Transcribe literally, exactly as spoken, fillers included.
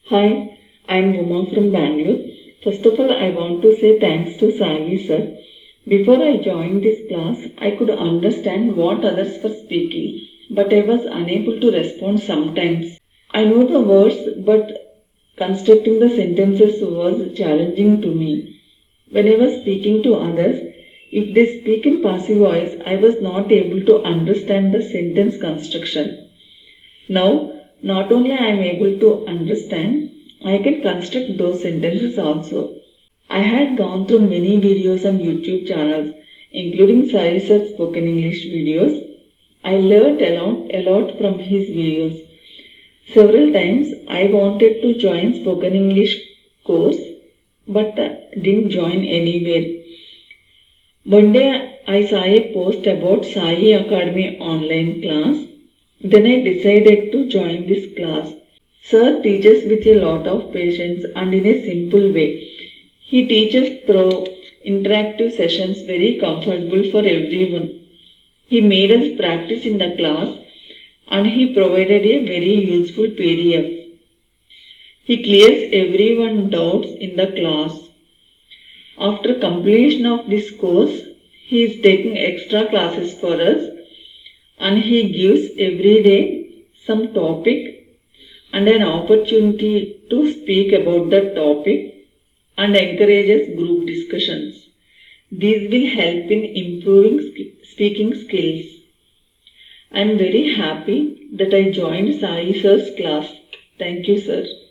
Hi, I'm Uma from Bangalore. First of all, I want to say thanks to Sai sir. Before I joined this class, I could understand what others were speaking, but I was unable to respond sometimes. I know the words, but constructing the sentences was challenging to me. When I was speaking to others, if they speak in passive voice, I was not able to understand the sentence construction. Now, not only I am able to understand, I can construct those sentences also. I had gone through many videos on YouTube channels, including Sai Sir's spoken English videos. I learned a lot, a lot from his videos. Several times I wanted to join spoken English course, but uh, didn't join anywhere. One day I saw a post about Sai Academy online class. Then I decided to join this class. Sir teaches with a lot of patience and in a simple way. He teaches through interactive sessions very comfortable for everyone. He made us practice in the class and he provided a very useful P D F. He clears everyone's doubts in the class. After completion of this course, he is taking extra classes for us and he gives every day some topic and an opportunity to speak about the topic and encourages group discussions. These will help in improving speaking skills. I am very happy that I joined Sai Sir's class. Thank you, sir.